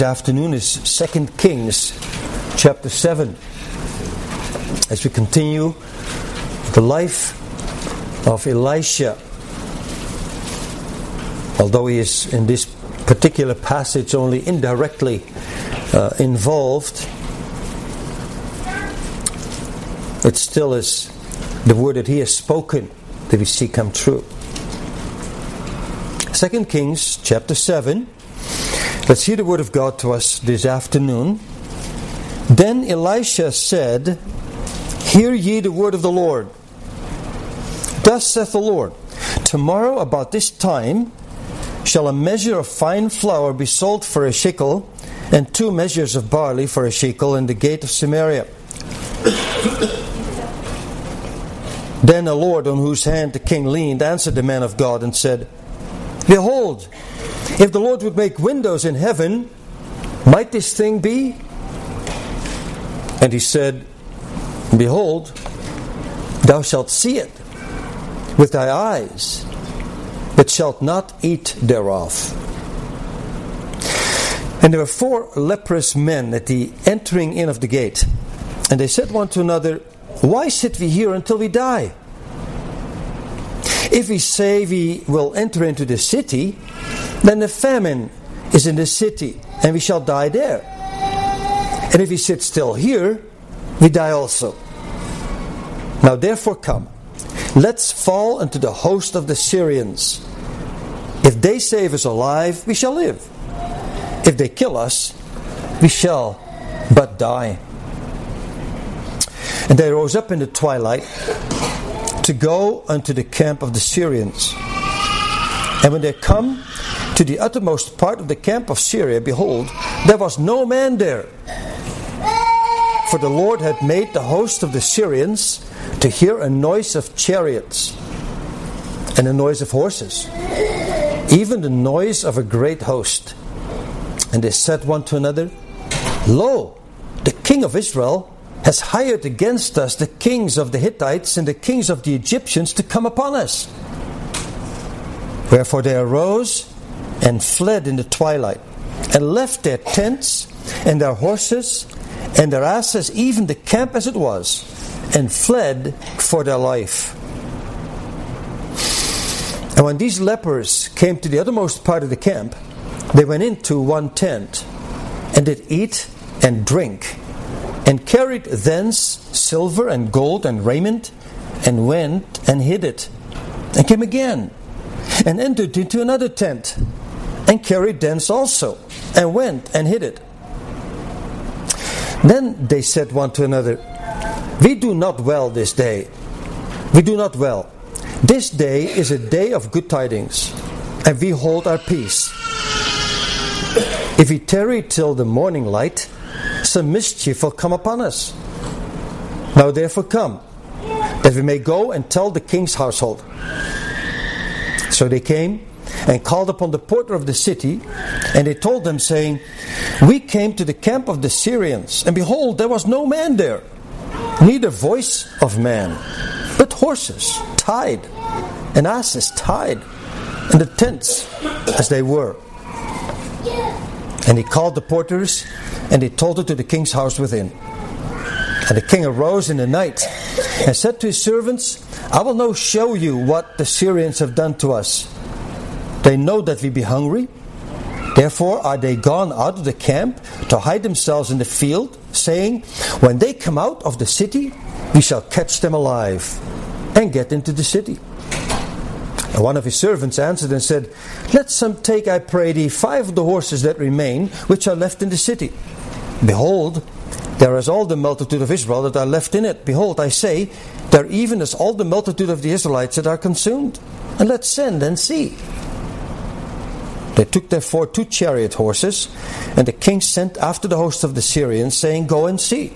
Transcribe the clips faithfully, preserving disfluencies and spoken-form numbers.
afternoon is Second Kings chapter seven. As we continue the life of Elisha, although he is in this particular passage only indirectly uh, involved, it still is the word that he has spoken that we see come true. Second Kings chapter seven. Let's hear the word of God to us this afternoon. Then Elisha said, Hear ye the word of the Lord. Thus saith the Lord, Tomorrow about this time shall a measure of fine flour be sold for a shekel, and two measures of barley for a shekel in the gate of Samaria. Then the Lord, on whose hand the king leaned, answered the man of God and said, Behold, if the Lord would make windows in heaven, might this thing be? And he said, Behold, thou shalt see it with thy eyes, but shalt not eat thereof. And there were four leprous men at the entering in of the gate. And they said one to another, Why sit we here until we die? If we say we will enter into the city, then the famine is in the city, and we shall die there. And if we sit still here, we die also. Now therefore come, let's fall into the host of the Syrians. If they save us alive, we shall live. If they kill us, we shall but die. And they rose up in the twilight to go unto the camp of the Syrians. And when they come to the uttermost part of the camp of Syria, behold, there was no man there. For the Lord had made the host of the Syrians to hear a noise of chariots and a noise of horses, even the noise of a great host. And they said one to another, Lo, the king of Israel has hired against us the kings of the Hittites and the kings of the Egyptians to come upon us. Wherefore they arose and fled in the twilight, and left their tents and their horses and their asses, even the camp as it was, and fled for their life. And when these lepers came to the uttermost part of the camp, they went into one tent, and did eat and drink, and carried thence silver and gold and raiment, and went and hid it, and came again, and entered into another tent, and carried thence also, and went and hid it. Then they said one to another, We do not well this day. We do not well. This day is a day of good tidings, and we hold our peace. If we tarry till the morning light, some mischief will come upon us. Now therefore come, that we may go and tell the king's household. So they came and called upon the porter of the city, and they told them, saying, We came to the camp of the Syrians, and behold, there was no man there, neither voice of man, but horses tied, and asses tied, and the tents as they were. And he called the porters, and they told it to the king's house within. And the king arose in the night, and said to his servants, I will now show you what the Syrians have done to us. They know that we be hungry. Therefore are they gone out of the camp to hide themselves in the field, saying, When they come out of the city, we shall catch them alive, and get into the city. And one of his servants answered and said, Let some take, I pray thee, five of the horses that remain, which are left in the city. Behold, there is all the multitude of Israel that are left in it. Behold, I say, there even is all the multitude of the Israelites that are consumed. And let's send and see. They took therefore two chariot horses, and the king sent after the host of the Syrians, saying, Go and see.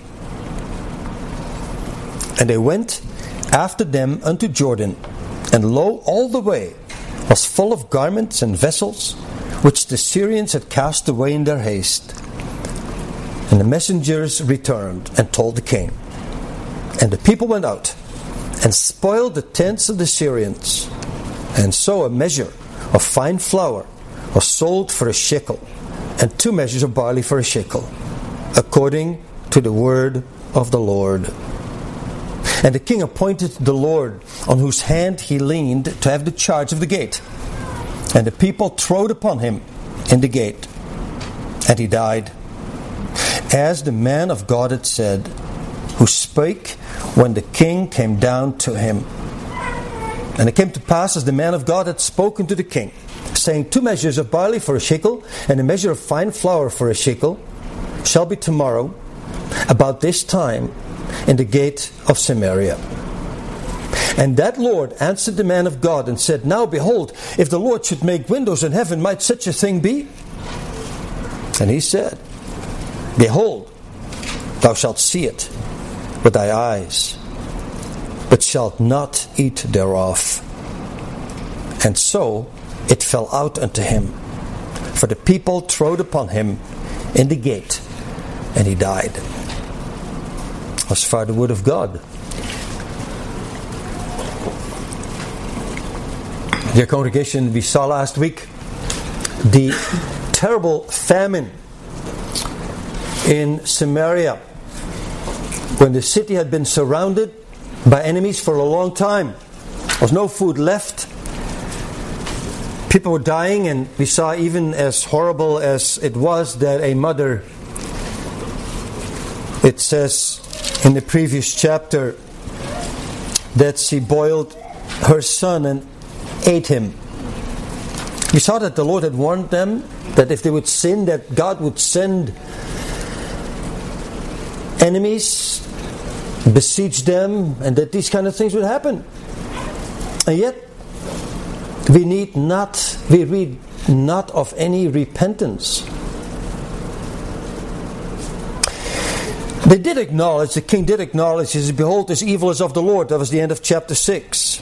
And they went after them unto Jordan, and lo, all the way was full of garments and vessels, which the Syrians had cast away in their haste. And the messengers returned and told the king. And the people went out and spoiled the tents of the Syrians. And so a measure of fine flour was sold for a shekel, and two measures of barley for a shekel, according to the word of the Lord. And the king appointed the Lord, on whose hand he leaned, to have the charge of the gate. And the people trode upon him in the gate, and he died, as the man of God had said, who spake when the king came down to him. And it came to pass, as the man of God had spoken to the king, saying, two measures of barley for a shekel, and a measure of fine flour for a shekel, shall be tomorrow, about this time, in the gate of Samaria. And that Lord answered the man of God, and said, now behold, if the Lord should make windows in heaven, might such a thing be? And he said, behold, thou shalt see it with thy eyes, but shalt not eat thereof. And so it fell out unto him, for the people trode upon him in the gate, and he died. As far the word of God. Dear congregation, we saw last week the terrible famine in Samaria, when the city had been surrounded by enemies for a long time. There was no food left. People were dying, and we saw, even as horrible as it was, that a mother, it says in the previous chapter, that she boiled her son and ate him. We saw that the Lord had warned them that if they would sin, that God would send enemies, besiege them, and that these kind of things would happen. And yet, we need not, we read not of any repentance. They did acknowledge, the king did acknowledge, he said, behold, this evil is of the Lord. That was the end of chapter six.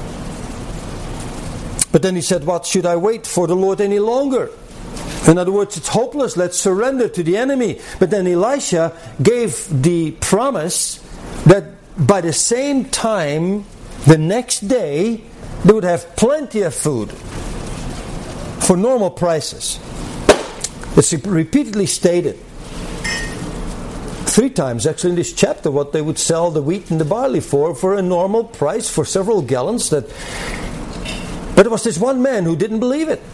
But then he said, what should I wait for the Lord any longer? In other words, it's hopeless, let's surrender to the enemy. But then Elisha gave the promise that by the same time, the next day, they would have plenty of food for normal prices. It's repeatedly stated three times actually in this chapter what they would sell the wheat and the barley for, for a normal price for several gallons. That, but there was this one man who didn't believe it.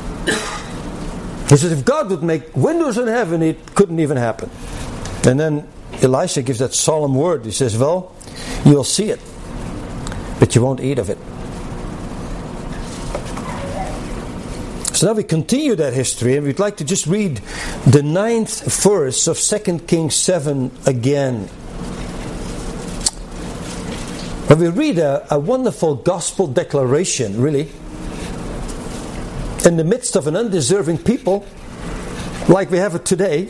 He says, if God would make windows in heaven, it couldn't even happen. And then Elisha gives that solemn word. He says, well, you'll see it, but you won't eat of it. So now we continue that history, and we'd like to just read the ninth verse of Second Kings seven again. And we read a, a wonderful gospel declaration, really, in the midst of an undeserving people, like we have it today.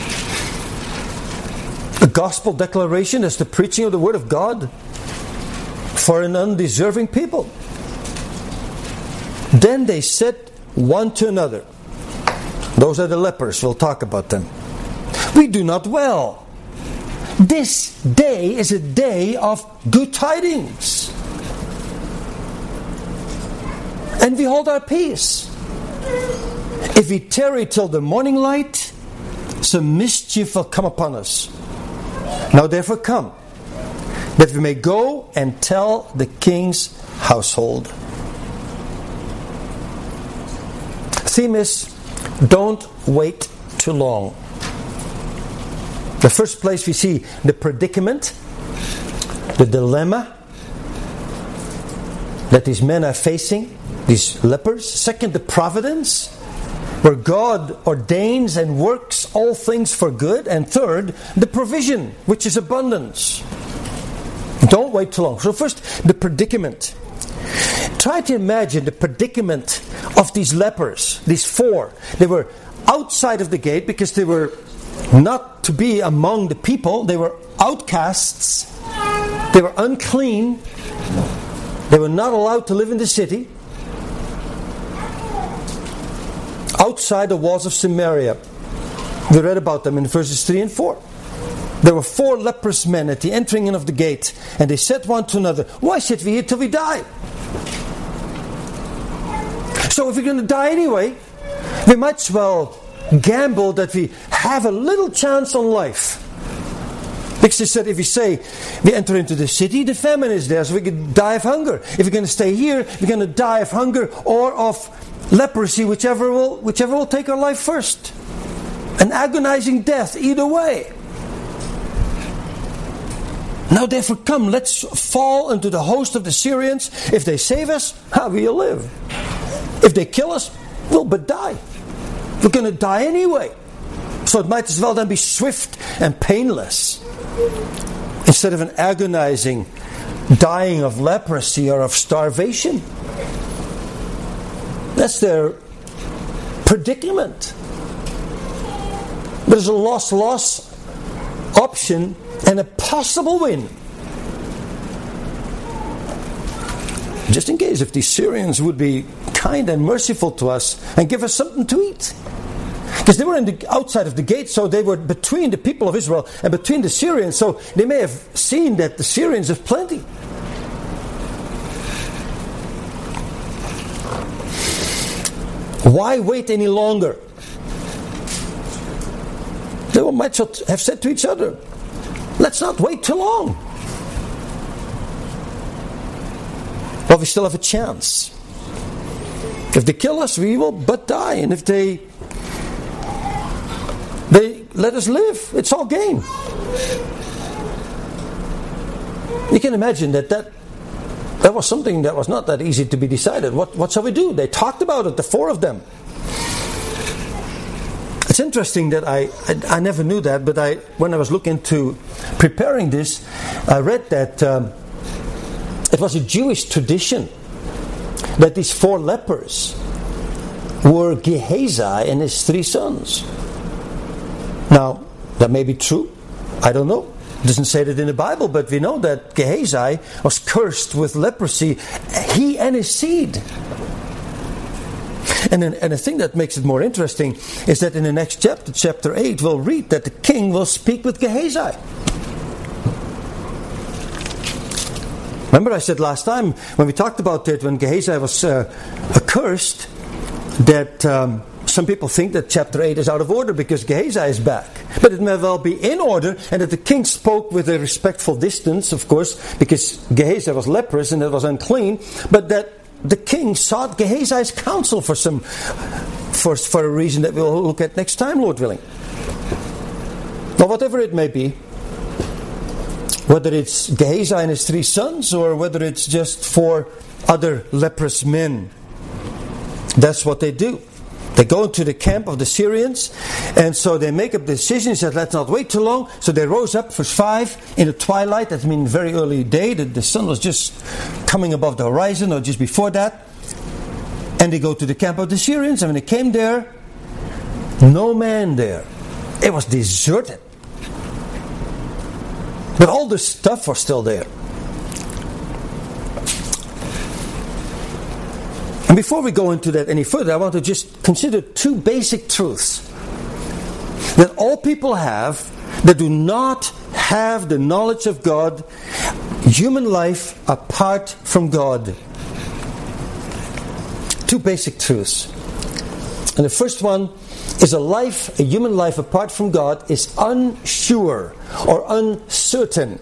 A gospel declaration is the preaching of the Word of God for an undeserving people. Then they said one to another, those are the lepers, we'll talk about them, we do not well. This day is a day of good tidings, and we hold our peace. If we tarry till the morning light, some mischief will come upon us. Now therefore come, that we may go and tell the king's household. Theme is, don't wait too long. The first place we see the predicament, the dilemma that these men are facing, these lepers. Second, the providence, where God ordains and works all things for good. And third, the provision, which is abundance. Don't wait too long. So first, the predicament. Try to imagine the predicament of these lepers, these four. They were outside of the gate because they were not to be among the people. They were outcasts. They were unclean. They were not allowed to live in the city. Outside the walls of Samaria. We read about them in verses three and four. There were four leprous men at the entering in of the gate, and they said one to another, why sit we here till we die? So if we're going to die anyway, we might as well gamble that we have a little chance on life. Because he said, if we say we enter into the city, the famine is there, so we could die of hunger. If we're going to stay here, we're going to die of hunger or of leprosy, whichever will, whichever will take our life first. An agonizing death, either way. Now therefore come, let's fall into the host of the Syrians. If they save us, how will you live? If they kill us, we'll but die. We're going to die anyway. So it might as well then be swift and painless, instead of an agonizing dying of leprosy or of starvation. That's their predicament. There's a loss-loss option and a possible win. Just in case, if these Syrians would be kind and merciful to us and give us something to eat. Because they were in the outside of the gate, so they were between the people of Israel and between the Syrians, so they may have seen that the Syrians have plenty. Why wait any longer? They might have said to each other, let's not wait too long. But we still have a chance. If they kill us, we will but die. And if they they let us live, it's all game. You can imagine that that, that was something that was not that easy to be decided. What, what shall we do? They talked about it, the four of them. It's interesting that I, I, I never knew that, but I when I was looking into preparing this, I read that um, it was a Jewish tradition that these four lepers were Gehazi and his three sons. Now, that may be true. I don't know. It doesn't say that in the Bible, but we know that Gehazi was cursed with leprosy, he and his seed. And, then, and the thing that makes it more interesting is that in the next chapter, chapter eight, we'll read that the king will speak with Gehazi. Remember I said last time, when we talked about it, when Gehazi was uh, accursed, that um, some people think that chapter eight is out of order because Gehazi is back. But it may well be in order, and that the king spoke with a respectful distance, of course, because Gehazi was leprous and it was unclean, but that the king sought Gehazi's counsel for some, for, for a reason that we'll look at next time, Lord willing. Now, whatever it may be, whether it's Gehazi and his three sons, or whether it's just four other leprous men, that's what they do. They go into the camp of the Syrians, and so they make up the decision, said, let's not wait too long. So they rose up, verse five, in the twilight, that means very early day, the, the sun was just coming above the horizon, or just before that. And they go to the camp of the Syrians, and when they came there, no man there. It was deserted. But all the stuff was still there. And before we go into that any further, I want to just consider two basic truths that all people have that do not have the knowledge of God, human life apart from God. Two basic truths. And the first one is a life, a human life apart from God is unsure or uncertain.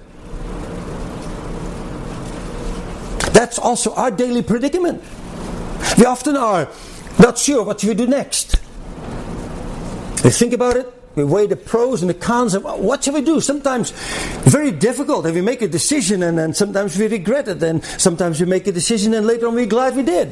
That's also our daily predicament. We often are not sure what we do next. We think about it, we weigh the pros and the cons of what shall we do. Sometimes very difficult, and we make a decision and then sometimes we regret it, and sometimes we make a decision and later on we're glad we did.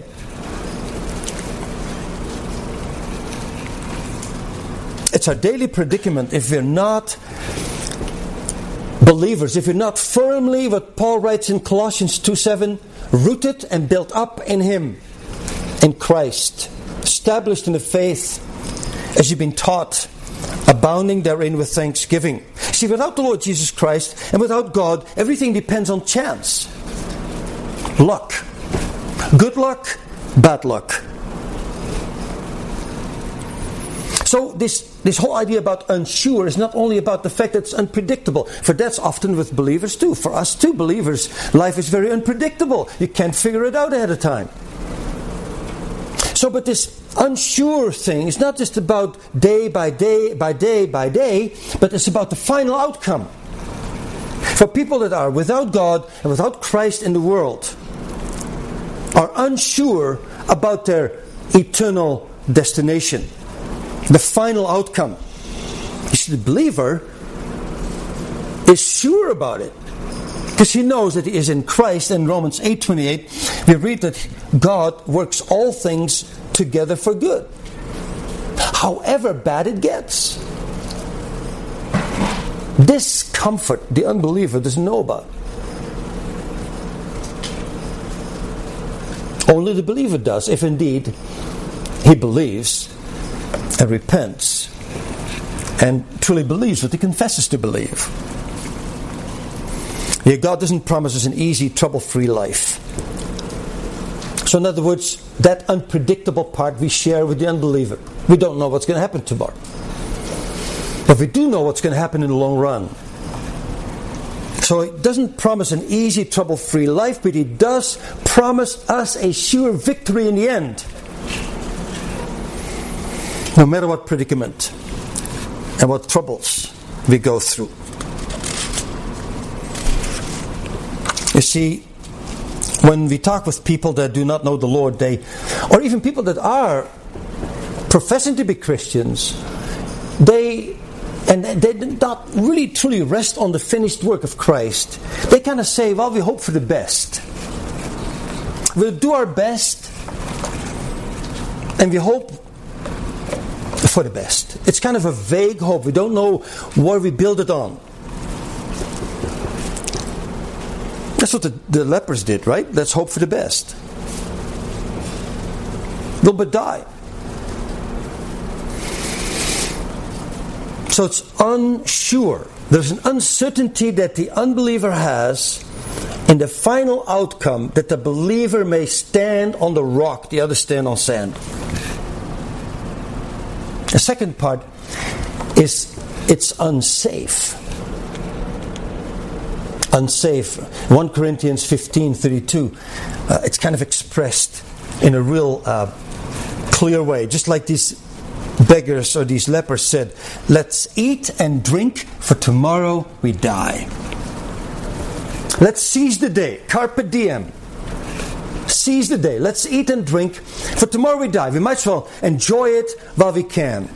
It's our daily predicament if we're not believers, if we're not firmly, what Paul writes in Colossians two seven, rooted and built up in Him, in Christ, established in the faith as you've been taught, abounding therein with thanksgiving. See, without the Lord Jesus Christ and without God, everything depends on chance. Luck. Good luck, bad luck. So this, this whole idea about unsure is not only about the fact that it's unpredictable, for that's often with believers too. For us too, believers, life is very unpredictable. You can't figure it out ahead of time. So, but this unsure thing. It's not just about day by day by day by day, but it's about the final outcome. For people that are without God and without Christ in the world, are unsure about their eternal destination, the final outcome. You see, the believer is sure about it, because he knows that he is in Christ. In Romans eight twenty-eight, we read that God works all things together for good, however bad it gets. This comfort the unbeliever doesn't know about. Only the believer does, if indeed he believes and repents and truly believes what he confesses to believe. Yeah, God doesn't promise us an easy, trouble-free life. So in other words, that unpredictable part we share with the unbeliever. We don't know what's going to happen tomorrow. But we do know what's going to happen in the long run. So He doesn't promise an easy, trouble-free life, but He does promise us a sure victory in the end. No matter what predicament and what troubles we go through. You see, when we talk with people that do not know the Lord, they, or even people that are professing to be Christians, they, and they did not really truly rest on the finished work of Christ. They kind of say, well, we hope for the best. We'll do our best, and we hope for the best. It's kind of a vague hope. We don't know what we build it on. That's what the, the lepers did, right? Let's hope for the best. They'll but die. So it's unsure. There's an uncertainty that the unbeliever has in the final outcome, that the believer may stand on the rock, the others stand on sand. The second part is it's unsafe. Unsafe. First Corinthians fifteen thirty-two. Uh, it's kind of expressed in a real uh, clear way. Just like these beggars or these lepers said, let's eat and drink, for tomorrow we die. Let's seize the day. Carpe diem. Seize the day. Let's eat and drink, for tomorrow we die. We might as well enjoy it while we can.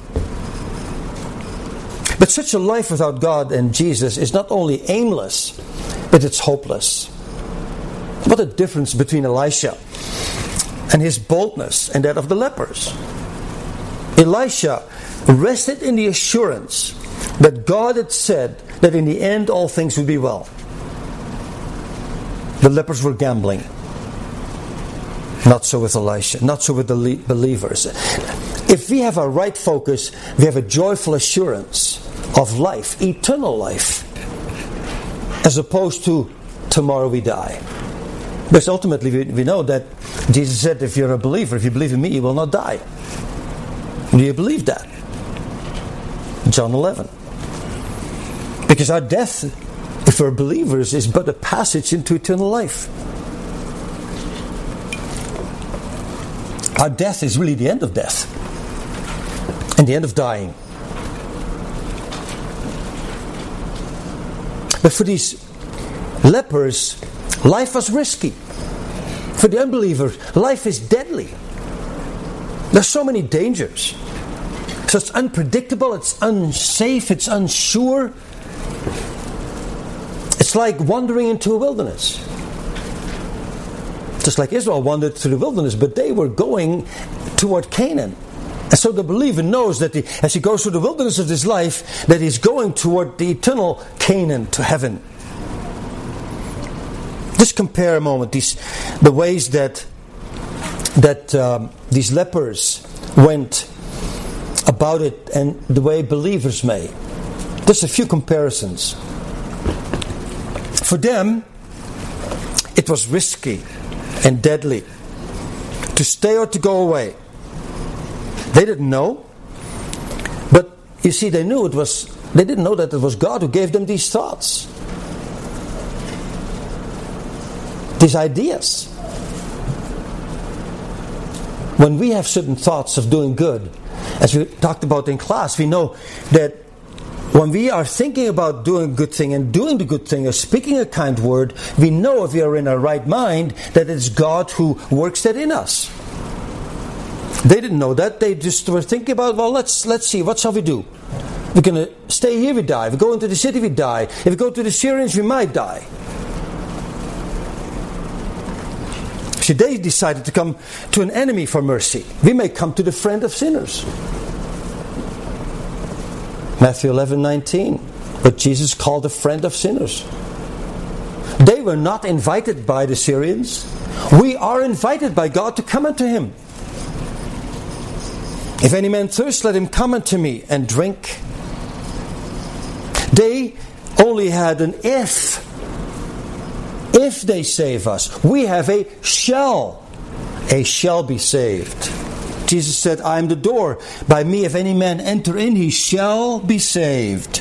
But such a life without God and Jesus is not only aimless, but it's hopeless. What a difference between Elisha and his boldness and that of the lepers. Elisha rested in the assurance that God had said that in the end all things would be well. The lepers were gambling. Not so with Elisha. Not so with the believers. If we have a right focus, we have a joyful assurance of life, eternal life, as opposed to tomorrow we die. Because ultimately we, we know that Jesus said, if you're a believer, if you believe in me, you will not die. Do you believe that? John eleven. Because our death, if we're believers, is but a passage into eternal life. Our death is really the end of death. And the end of dying. But for these lepers, life was risky. For the unbeliever, life is deadly. There's so many dangers. So it's unpredictable, it's unsafe, it's unsure. It's like wandering into a wilderness. Just like Israel wandered through the wilderness, but they were going toward Canaan. And so the believer knows that he, as he goes through the wilderness of his life, that he's going toward the eternal Canaan, to heaven. Just compare a moment these the ways that that um, these lepers went about it and the way believers may. Just a few comparisons. For them, it was risky and deadly to stay or to go away. They didn't know, but you see, they knew it was. They didn't know that it was God who gave them these thoughts, these ideas. when we have certain thoughts of doing good, as we talked about in class, we know that when we are thinking about doing a good thing and doing the good thing or speaking a kind word, we know if we are in our right mind that it's God who works that in us. They didn't know that. They just were thinking about, well, let's let's see, what shall we do? We're going to stay here, we die. If we go into the city, we die. If we go to the Syrians, we might die. See, they decided to come to an enemy for mercy. We may come to the friend of sinners. Matthew eleven nineteen. But Jesus called a friend of sinners. They were not invited by the Syrians. We are invited by God to come unto Him. If any man thirst, let him come unto me and drink. They only had an if. If they save us. We have a shall. A shall be saved. Jesus said, I am the door. By me, if any man enter in, he shall be saved.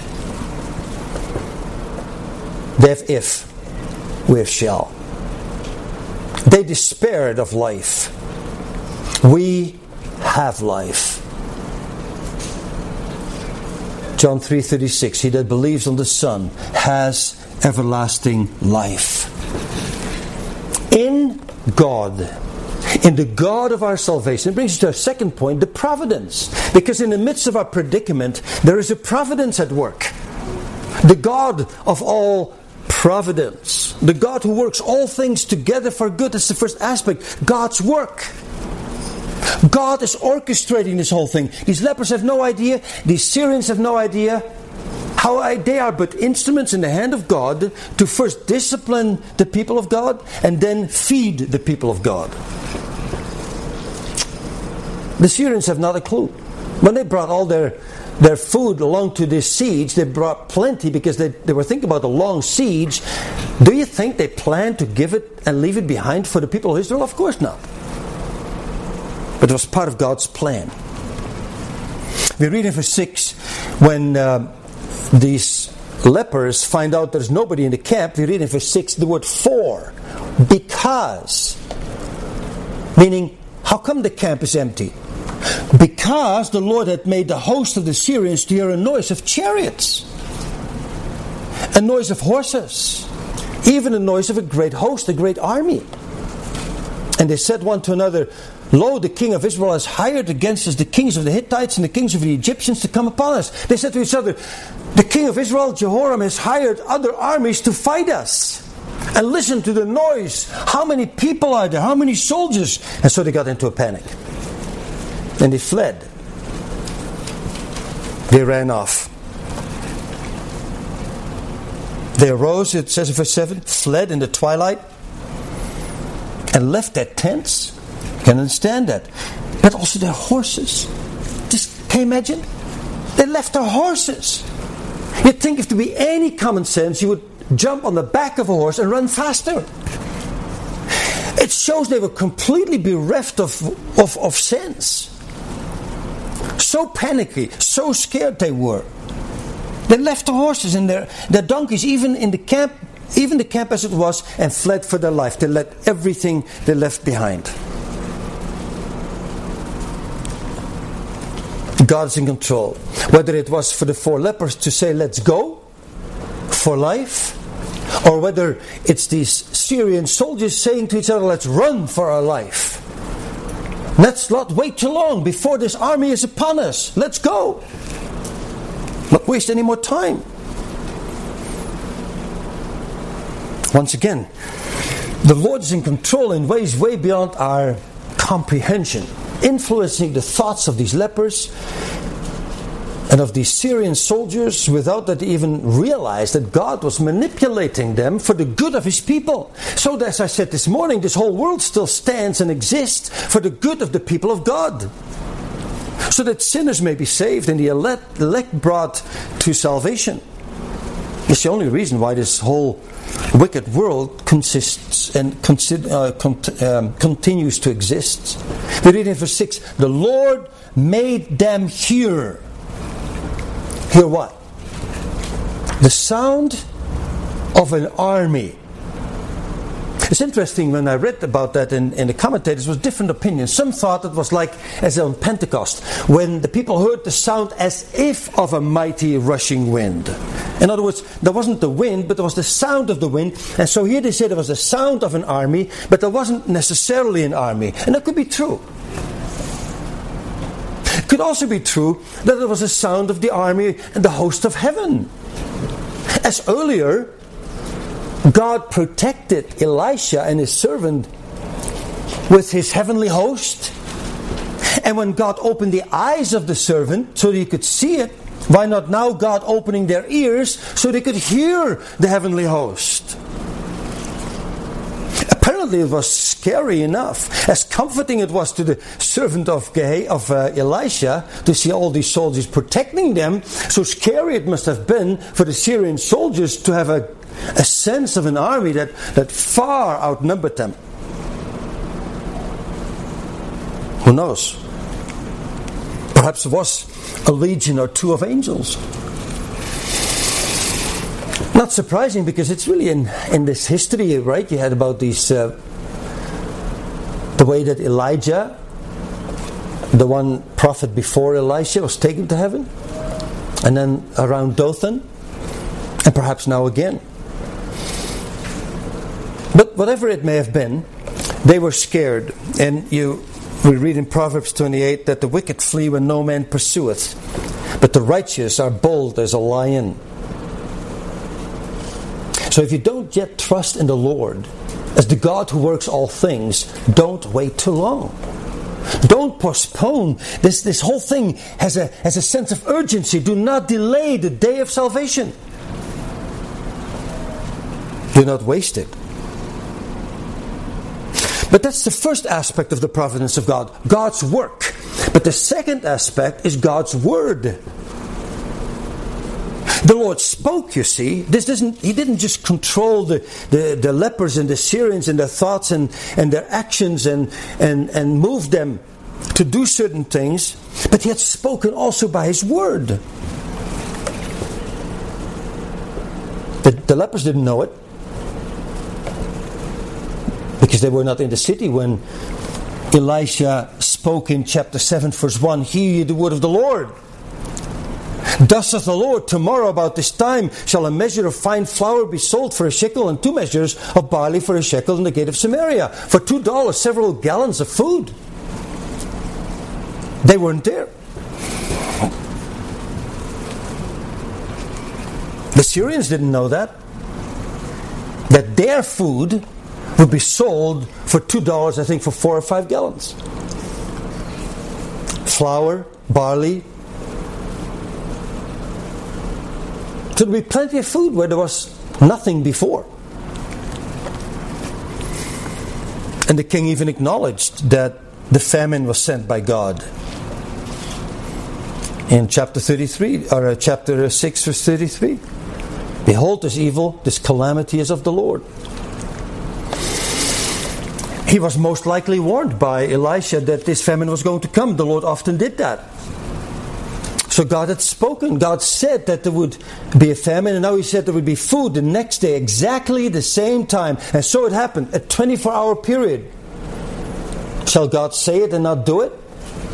They have if. We have shall. They despaired of life. We have life. John three thirty-six. He that believes on the Son has everlasting life. In God, in the God of our salvation. It brings us to our second point, the providence. Because in the midst of our predicament, there is a providence at work. The God of all providence. The God who works all things together for good. That's the first aspect. God's work. God is orchestrating this whole thing. These lepers have no idea. These Syrians have no idea. How I, they are but instruments in the hand of God to first discipline the people of God and then feed the people of God. The Syrians have not a clue. When they brought all their, their food along to this siege, they brought plenty because they, they were thinking about a long siege. Do you think they planned to give it and leave it behind for the people of Israel? Of course not. But it was part of God's plan. We read in verse six, when uh, these lepers find out there's nobody in the camp, we read in verse six the word for. Because. Meaning, how come the camp is empty? Because the Lord had made the host of the Syrians to hear a noise of chariots, a noise of horses, even a noise of a great host, a great army. And they said one to another, Lo, the king of Israel has hired against us the kings of the Hittites and the kings of the Egyptians to come upon us. They said to each other, the king of Israel, Jehoram, has hired other armies to fight us. And listen to the noise. How many people are there? How many soldiers? And so they got into a panic. And they fled. They ran off. They arose, it says in verse seven, fled in the twilight and left their tents. You can understand that. But also their horses. Just, can you imagine? They left their horses. You'd think if there be any common sense, you would jump on the back of a horse and run faster. It shows they were completely bereft of, of, of sense. So panicky, so scared they were. They left the horses and their, their donkeys, even in the camp, even the camp as it was, and fled for their life. They let everything they left behind. God is in control. Whether it was for the four lepers to say, let's go for life, or whether it's these Syrian soldiers saying to each other, let's run for our life. Let's not wait too long before this army is upon us. Let's go. Not waste any more time. Once again, the Lord is in control in ways way beyond our comprehension, influencing the thoughts of these lepers and of these Syrian soldiers without that they even realize that God was manipulating them for the good of His people. So that, as I said this morning, this whole world still stands and exists for the good of the people of God. So that sinners may be saved and the elect, elect brought to salvation. It's the only reason why this whole wicked world consists and consi- uh, cont- um, continues to exist. We read in verse six, the Lord made them hear. Hear what? The sound of an army. It's interesting, when I read about that in, in the commentators, was different opinions. Some thought it was like as on Pentecost, when the people heard the sound as if of a mighty rushing wind. In other words, there wasn't the wind, but there was the sound of the wind. And so here they say there was the sound of an army, but there wasn't necessarily an army. And that could be true. It could also be true that there was a sound of the army and the host of heaven. As earlier, God protected Elisha and his servant with his heavenly host. And when God opened the eyes of the servant so that he could see it, why not now God opening their ears so they could hear the heavenly host? Apparently it was scary enough, as comforting it was to the servant of, Geha- of uh, Elisha to see all these soldiers protecting them. So scary it must have been for the Syrian soldiers to have a A sense of an army that, that far outnumbered them. Who knows? Perhaps it was a legion or two of angels. Not surprising, because it's really in, in this history, right? You had about these, uh, the way that Elijah, the one prophet before Elisha, was taken to heaven. And then around Dothan. And perhaps now again. But whatever it may have been, they were scared. And you we read in Proverbs twenty-eight that the wicked flee when no man pursueth, but the righteous are bold as a lion. So if you don't yet trust in the Lord as the God who works all things, don't wait too long. Don't postpone. This, this whole thing has a, has a sense of urgency. Do not delay the day of salvation. Do not waste it. But that's the first aspect of the providence of God, God's work. But the second aspect is God's word. The Lord spoke, you see. This doesn't, He didn't just control the, the, the lepers and the Syrians and their thoughts and, and their actions and, and, and move them to do certain things, but He had spoken also by His word. The, the lepers didn't know it, because they were not in the city when Elisha spoke in chapter seven verse one, "Hear ye the word of the Lord. Thus saith the Lord, tomorrow about this time shall a measure of fine flour be sold for a shekel, and two measures of barley for a shekel in the gate of Samaria. For two dollars several gallons of food." They weren't there. The Syrians didn't know that. That their food would be sold for two dollars, I think, for four or five gallons. Flour, barley. So there'd be plenty of food where there was nothing before. And the king even acknowledged that the famine was sent by God. In chapter thirty-three, or uh, chapter six, verse thirty-three. "Behold, this evil, this calamity is of the Lord." He was most likely warned by Elisha that this famine was going to come. The Lord often did that. So God had spoken. God said that there would be a famine, and now He said there would be food the next day, exactly the same time. And so it happened, a twenty-four hour period. Shall God say it and not do it?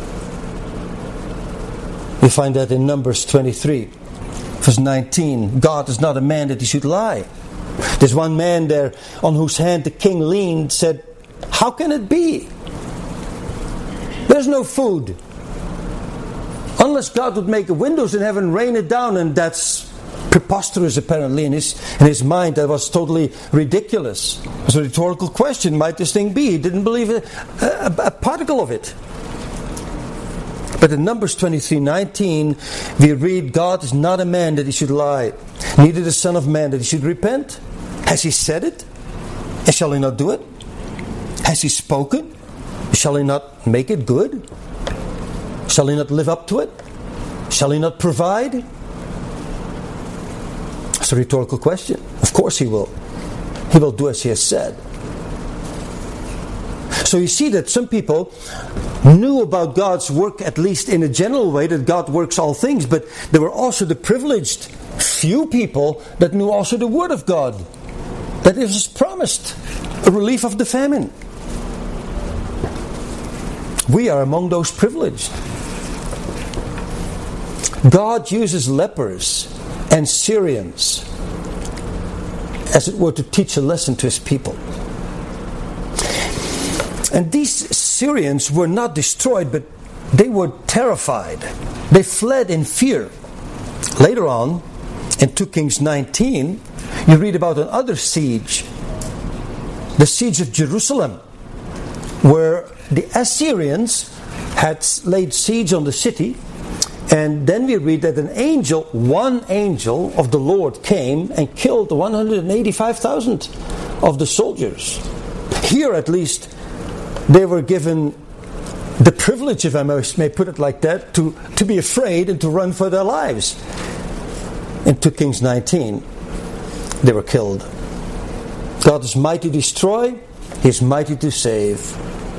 We find that in Numbers twenty-three, verse nineteen. God is not a man that He should lie. There's one man there on whose hand the king leaned, said, "How can it be? There's no food. Unless God would make the windows in heaven, rain it down." And that's preposterous, apparently, in his, in his mind. That was totally ridiculous. It was a rhetorical question. Might this thing be? He didn't believe a, a, a particle of it. But in Numbers twenty-three nineteen, we read, "God is not a man that He should lie, neither the Son of Man that He should repent. Has He said it? And shall He not do it? Has He spoken? Shall He not make it good? Shall He not live up to it? Shall He not provide?" It's a rhetorical question. Of course He will. He will do as He has said. So you see that some people knew about God's work, at least in a general way, that God works all things, but there were also the privileged few people that knew also the Word of God, that it was promised. a relief of the famine. We are among those privileged. God uses lepers and Syrians, as it were, to teach a lesson to His people. And these Syrians were not destroyed, but they were terrified. They fled in fear. Later on, in Second Kings nineteen, you read about another siege, the siege of Jerusalem, where the Assyrians had laid siege on the city. And then we read that an angel, one angel of the Lord came and killed one hundred eighty-five thousand of the soldiers. Here at least they were given the privilege, if I may put it like that, to, to be afraid and to run for their lives. In Second Kings nineteen, they were killed. God is mighty to destroy, He is mighty to save.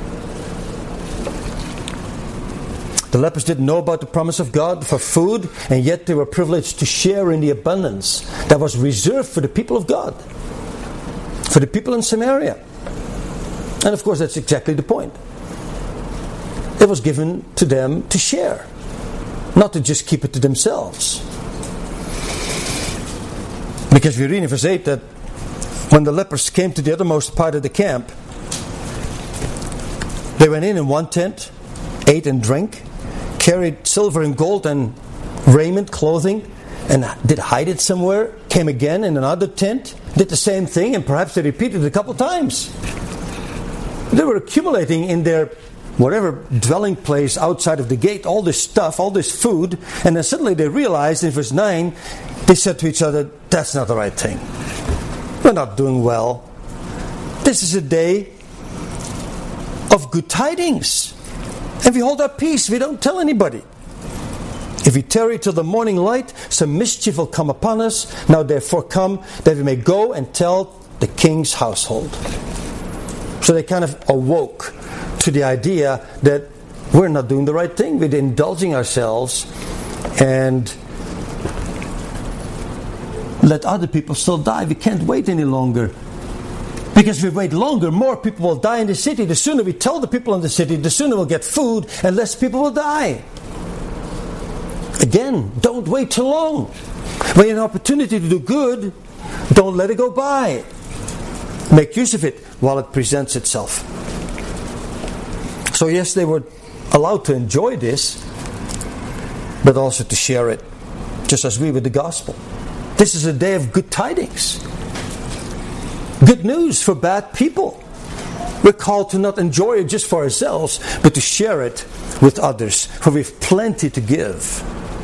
The lepers didn't know about the promise of God for food, and yet they were privileged to share in the abundance that was reserved for the people of God, for the people in Samaria. And of course, that's exactly the point. It was given to them to share, not to just keep it to themselves. Because we read in verse eight that when the lepers came to the othermost part of the camp, they went in in one tent, ate and drank, carried silver and gold and raiment, clothing, and did hide it somewhere, came again in another tent, did the same thing, and perhaps they repeated it a couple times. They were accumulating in their whatever dwelling place outside of the gate all this stuff, all this food, and then suddenly they realized in verse nine, they said to each other, that's not the right thing. We're not doing well. This is a day of good tidings. And we hold our peace, we don't tell anybody. If we tarry till the morning light, some mischief will come upon us. Now therefore come, that we may go and tell the king's household. So they kind of awoke to the idea that we're not doing the right thing. We're indulging ourselves and let other people still die. We can't wait any longer. Because if we wait longer, more people will die in the city. The sooner we tell the people in the city, the sooner we'll get food and less people will die. Again, don't wait too long. When you have an opportunity to do good, don't let it go by. Make use of it while it presents itself. So yes, they were allowed to enjoy this, but also to share it, just as we with the gospel. This is a day of good tidings. Good news for bad people. We're called to not enjoy it just for ourselves, but to share it with others, for we have plenty to give.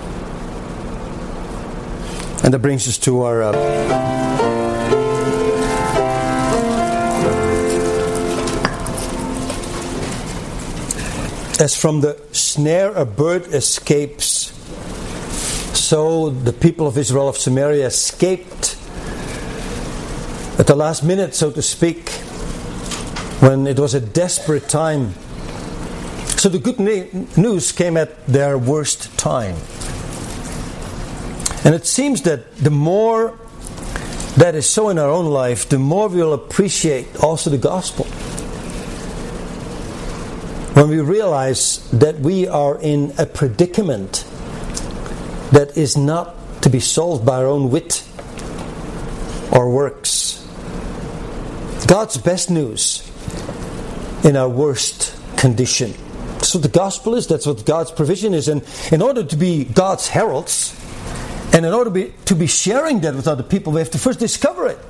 And that brings us to our... Uh, As from the snare a bird escapes, so the people of Israel of Samaria escaped at the last minute, so to speak, when it was a desperate time. So the good news came at their worst time. And it seems that the more that is so in our own life, the more we will appreciate also the gospel. When we realize that we are in a predicament that is not to be solved by our own wit or works. God's best news in our worst condition. That's what the gospel is. That's what God's provision is. And in order to be God's heralds, and in order to be, to be sharing that with other people, we have to first discover it.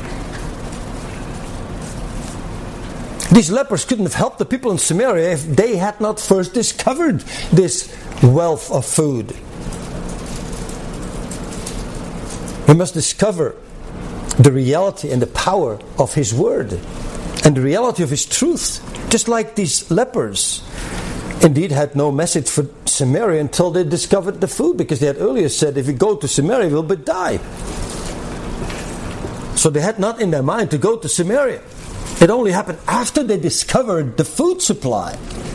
These lepers couldn't have helped the people in Samaria if they had not first discovered this wealth of food. We must discover the reality and the power of His Word and the reality of His truth. Just like these lepers indeed had no message for Samaria until they discovered the food, because they had earlier said, if we go to Samaria, we'll but die. So they had not in their mind to go to Samaria. It only happened after they discovered the food supply.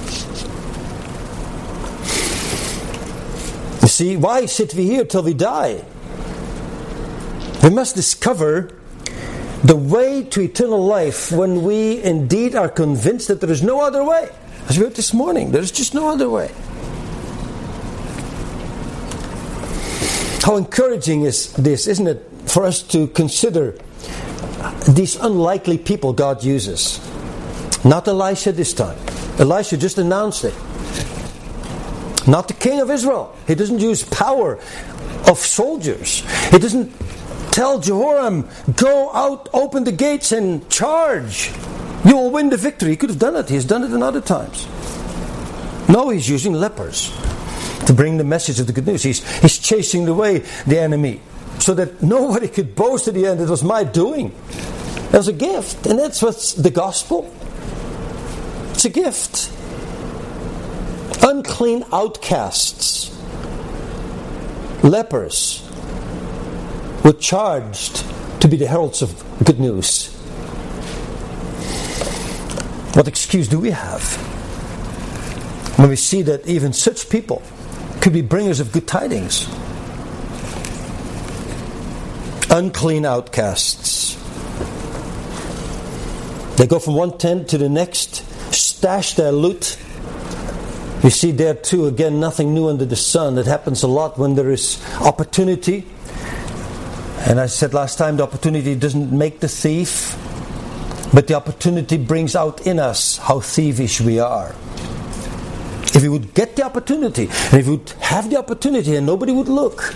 You see, why sit we here till we die? We must discover the way to eternal life when we indeed are convinced that there is no other way. As we heard this morning, there is just no other way. How encouraging is this, isn't it, for us to consider these unlikely people God uses. Not Elisha this time. Elisha just announced it. Not the king of Israel. He doesn't use power of soldiers. He doesn't tell Jehoram, go out, open the gates and charge. You will win the victory. He could have done it. He has done it in other times. No, he's using lepers to bring the message of the good news. He's, he's chasing away the enemy so that nobody could boast at the end, it was my doing. It was a gift. And that's what's the gospel. It's a gift. Unclean outcasts, lepers, were charged to be the heralds of good news. What excuse do we have when we see that even such people could be bringers of good tidings? Unclean outcasts. They go from one tent to the next, stash their loot. You see there too, again, nothing new under the sun. It happens a lot when there is opportunity. And I said last time, the opportunity doesn't make the thief, but the opportunity brings out in us how thievish we are. If we would get the opportunity, and if we would have the opportunity and nobody would look.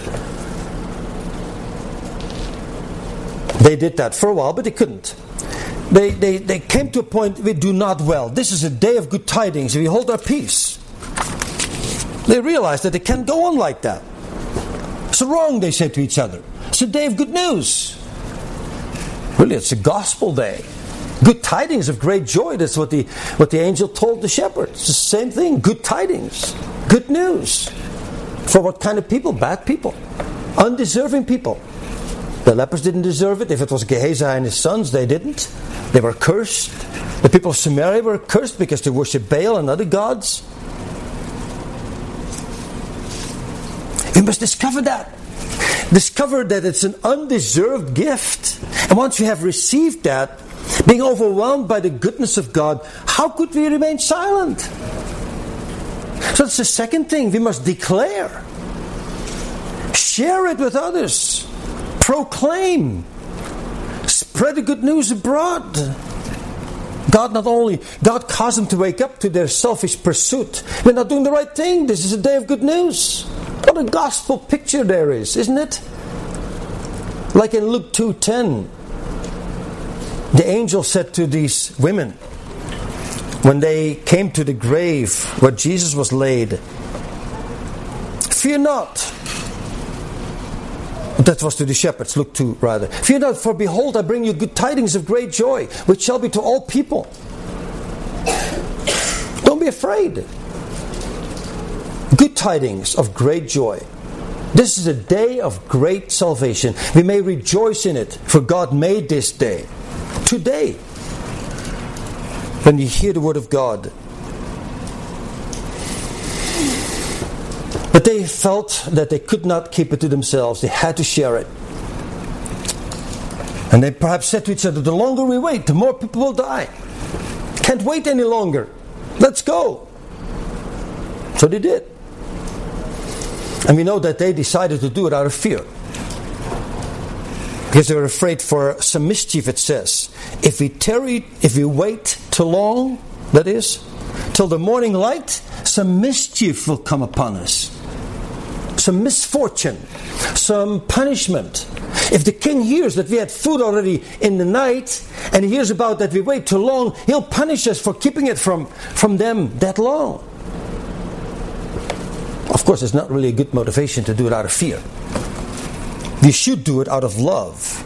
They did that for a while, but they couldn't. They, they, they came to a point, we do not well. This is a day of good tidings. We hold our peace. They realized that they can't go on like that. It's wrong, they said to each other. It's a day of good news. Really, it's a gospel day. Good tidings of great joy. That's what the what the angel told the shepherds. It's the same thing. Good tidings. Good news. For what kind of people? Bad people. Undeserving people. The lepers didn't deserve it. If it was Gehazi and his sons, they didn't. They were cursed. The people of Samaria were cursed because they worshiped Baal and other gods. We must discover that. Discover that it's an undeserved gift. And once you have received that, being overwhelmed by the goodness of God, how could we remain silent? So that's the second thing we must declare. Share it with others. Proclaim. Spread the good news abroad. God not only, God caused them to wake up to their selfish pursuit. We're not doing the right thing. This is a day of good news. What a gospel picture there is, isn't it? Like in Luke two ten. The angel said to these women, when they came to the grave where Jesus was laid, fear not. That was to the shepherds, Luke two rather. Fear not, for behold, I bring you good tidings of great joy, which shall be to all people. Don't be afraid. Good tidings of great joy. This is a day of great salvation. We may rejoice in it, for God made this day. Today, when you hear the word of God. But they felt that they could not keep it to themselves. They had to share it. And they perhaps said to each other, the longer we wait, the more people will die. Can't wait any longer. Let's go. So they did. And we know that they decided to do it out of fear. Because they were afraid for some mischief, it says. If we tarry, if we wait too long, that is, till the morning light, some mischief will come upon us. Some misfortune, some punishment. If the king hears that we had food already in the night, and he hears about that we wait too long, he'll punish us for keeping it from, from them that long. Of course, it's not really a good motivation to do it out of fear. We should do it out of love.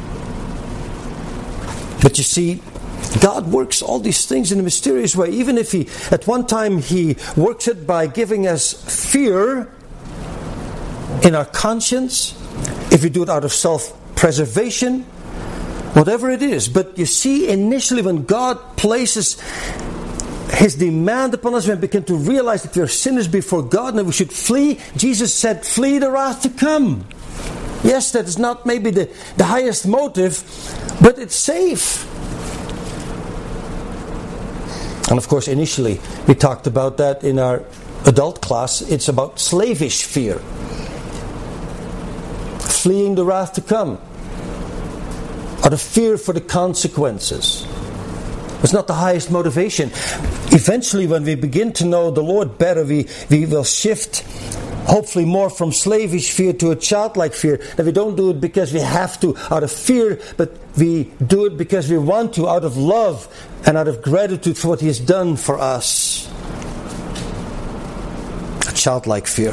But you see, God works all these things in a mysterious way. Even if He, at one time, He works it by giving us fear in our conscience, if we do it out of self-preservation, whatever it is. But you see, initially when God places His demand upon us, when we begin to realize that we are sinners before God and that we should flee, Jesus said, flee the wrath to come. Yes, that is not maybe the, the highest motive, but it's safe. And of course, initially, we talked about that in our adult class. It's about slavish fear. Fleeing the wrath to come. Out of fear for the consequences. It's not the highest motivation. Eventually, when we begin to know the Lord better, we, we will shift hopefully more from slavish fear to a childlike fear. That we don't do it because we have to out of fear, but we do it because we want to, out of love and out of gratitude for what He has done for us. A childlike fear.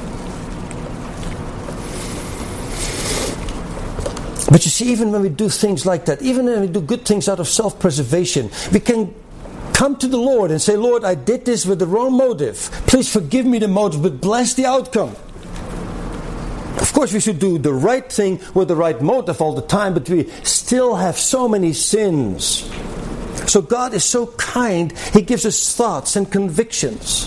But you see, even when we do things like that, even when we do good things out of self-preservation, we can come to the Lord and say, Lord, I did this with the wrong motive. Please forgive me the motive, but bless the outcome. Of course, we should do the right thing with the right motive all the time, but we still have so many sins. So God is so kind, He gives us thoughts and convictions.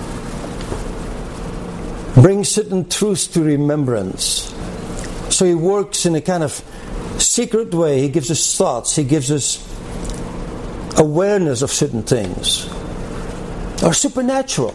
Brings certain truths to remembrance. So He works in a kind of secret way. He gives us thoughts. He gives us awareness of certain things. Or supernatural.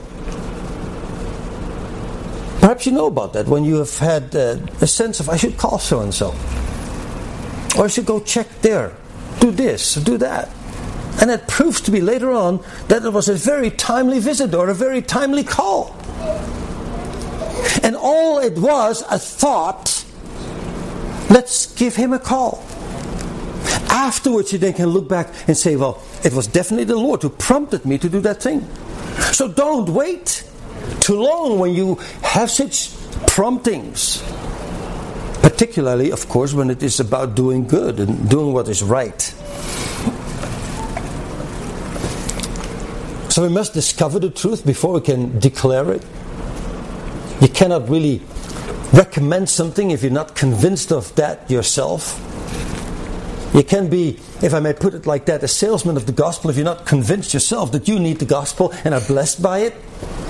Perhaps you know about that when you have had uh, a sense of, I should call so-and-so. Or I should go check there. Do this, do that. And it proves to be later on that it was a very timely visit or a very timely call. And all it was, a thought, let's give him a call. Afterwards, you then can look back and say, well, it was definitely the Lord who prompted me to do that thing. So don't wait too long when you have such promptings. Particularly, of course, when it is about doing good and doing what is right. So we must discover the truth before we can declare it. You cannot really recommend something if you're not convinced of that yourself. You can be, if I may put it like that, a salesman of the gospel if you're not convinced yourself that you need the gospel and are blessed by it.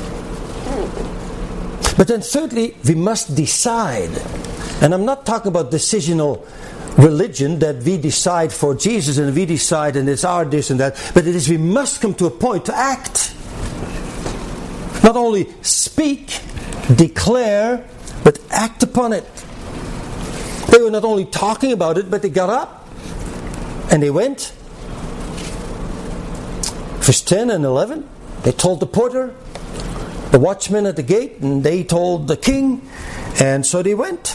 But then thirdly, we must decide. And I'm not talking about decisional religion that we decide for Jesus and we decide and it's our this and that. But it is we must come to a point to act. Not only speak, declare, but act upon it. They were not only talking about it, but they got up. And they went. Verse ten and eleven. They told the porter, the watchman at the gate, and they told the king. And so they went.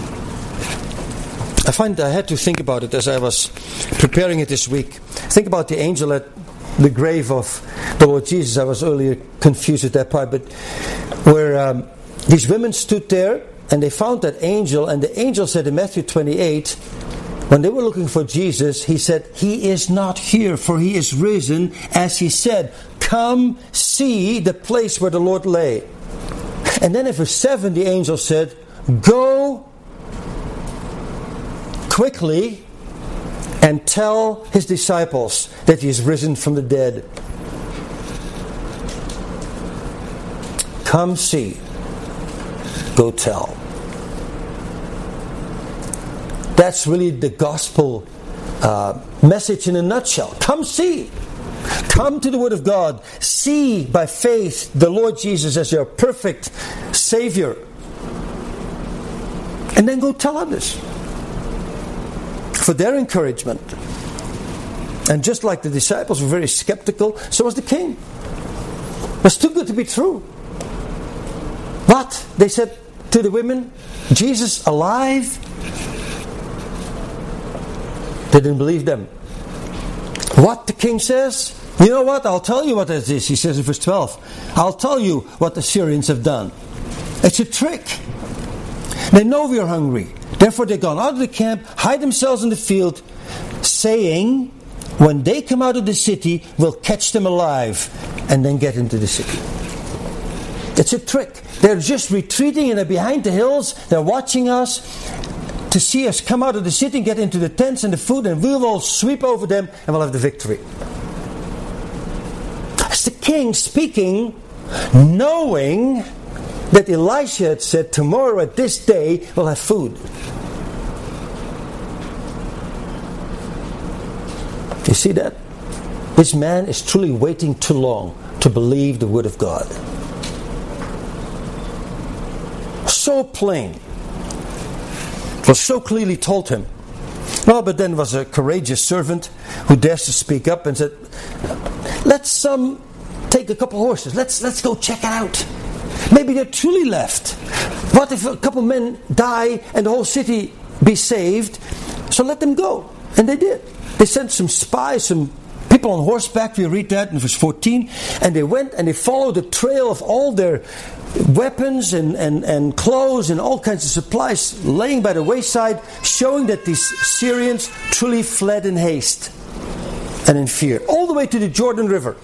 I find I had to think about it as I was preparing it this week. Think about the angel at the grave of the Lord Jesus. I was earlier confused at that part. But where um, these women stood there and they found that angel. And the angel said in Matthew twenty-eight, when they were looking for Jesus, he said, He is not here, for He is risen, as He said. Come see the place where the Lord lay. And then in verse seven, the angel said, Go quickly and tell His disciples that He is risen from the dead. Come see. Go tell. That's really the gospel uh, message in a nutshell. Come see. Come to the Word of God. See by faith the Lord Jesus as your perfect Savior. And then go tell others. For their encouragement. And just like the disciples were very skeptical, so was the king. It was too good to be true. But they said to the women, Jesus alive? They didn't believe them. What the king says? You know what? I'll tell you what it is. He says in verse twelve. I'll tell you what the Syrians have done. It's a trick. They know we are hungry. Therefore they've gone out of the camp, hide themselves in the field, saying, when they come out of the city, we'll catch them alive and then get into the city. It's a trick. They're just retreating and they're behind the hills. They're watching us to see us come out of the city and get into the tents and the food, and we will sweep over them and we'll have the victory. It's the king speaking, knowing that Elisha had said, tomorrow at this day we'll have food. You see that? This man is truly waiting too long to believe the word of God. So plain. It was so clearly told him. Well, but then was a courageous servant who dares to speak up and said, let's um, take a couple horses. Let's let's go check it out. Maybe they're truly left. What if a couple men die and the whole city be saved? So let them go. And they did. They sent some spies, some people on horseback. We read that in verse fourteen. And they went and they followed the trail of all their weapons and, and, and clothes and all kinds of supplies laying by the wayside, showing that these Syrians truly fled in haste and in fear, all the way to the Jordan River.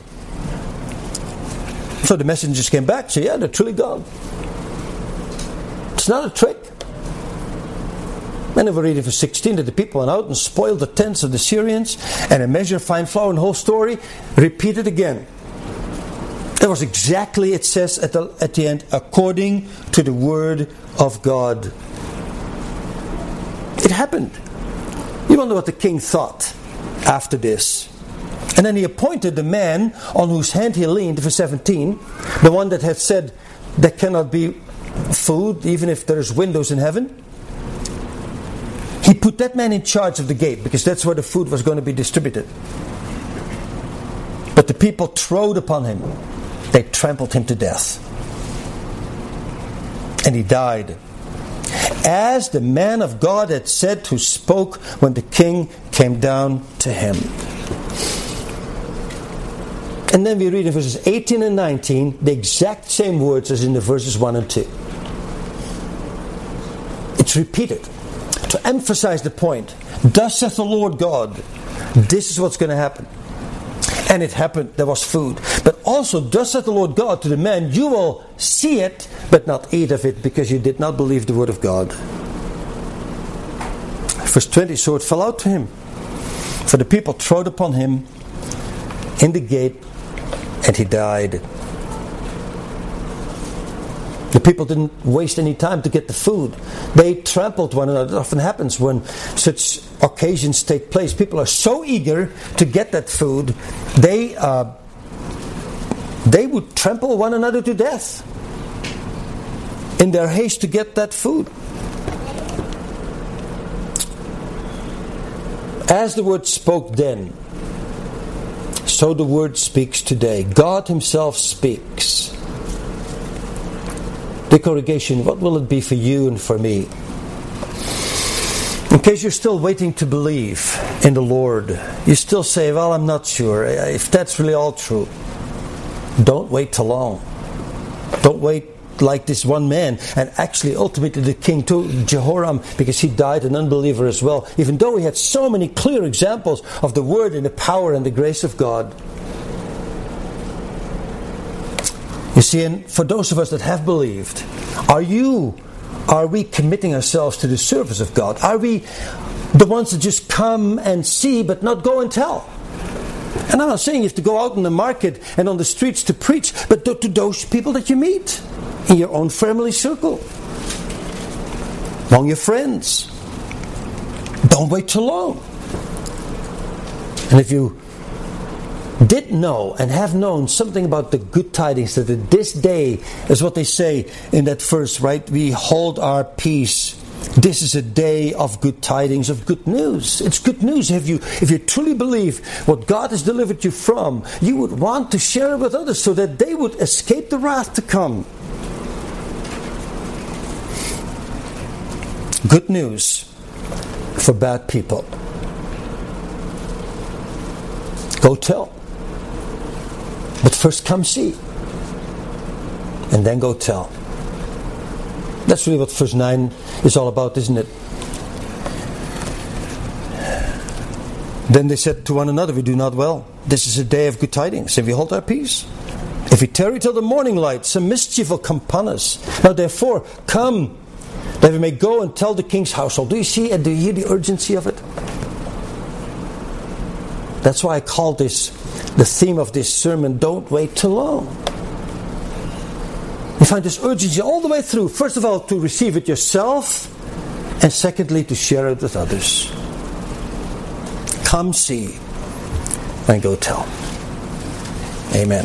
So the messengers came back, said, yeah, they're truly gone. It's not a trick. And then we read in verse sixteen that the people went out and spoiled the tents of the Syrians, and a measure of fine flour, and the whole story repeated again. That was exactly, it says at the, at the end, according to the word of God. It happened. You wonder what the king thought after this. And then he appointed the man on whose hand he leaned, verse seventeen, the one that had said, there cannot be food even if there's windows in heaven. He put that man in charge of the gate, because that's where the food was going to be distributed. But the people trod upon him. They trampled him to death. And he died, as the man of God had said, who spoke when the king came down to him. And then we read in verses eighteen and nineteen the exact same words as in the verses one and two. It's repeated to emphasize the point. Thus saith the Lord God, this is what's going to happen. And it happened, there was food. But also, thus saith the Lord God to the man, you will see it, but not eat of it, because you did not believe the word of God. Verse twenty, so it fell out to him. For the people trod upon him in the gate, and he died. The people didn't waste any time to get the food. They trampled one another. It often happens when such occasions take place. People are so eager to get that food, they uh, they would trample one another to death in their haste to get that food. As the word spoke then, so the word speaks today. God Himself speaks. The congregation, what will it be for you and for me? In case you're still waiting to believe in the Lord, you still say, well, I'm not sure. If that's really all true, don't wait too long. Don't wait like this one man, and actually ultimately the king too, Jehoram, because he died an unbeliever as well, even though he had so many clear examples of the word and the power and the grace of God. You see, and for those of us that have believed, are you, are we committing ourselves to the service of God? Are we the ones that just come and see but not go and tell? And I'm not saying you have to go out in the market and on the streets to preach, but to, to those people that you meet in your own family circle, among your friends. Don't wait too long. And if you did know and have known something about the good tidings, that at this day is what they say in that verse, right? We hold our peace. This is a day of good tidings, of good news. It's good news. If you if you truly believe what God has delivered you from, you would want to share it with others so that they would escape the wrath to come. Good news for bad people. Go tell. But first come see. And then go tell. That's really what verse nine is all about, isn't it? Then they said to one another, we do not well. This is a day of good tidings, and we hold our peace. If we tarry till the morning light, some mischief will come upon us. Now therefore, come, that we may go and tell the king's household. Do you see and do you hear the urgency of it? That's why I called this, the theme of this sermon, don't wait too long. In find this urgency all the way through. First of all, to receive it yourself, and secondly, to share it with others. Come see and go tell. Amen.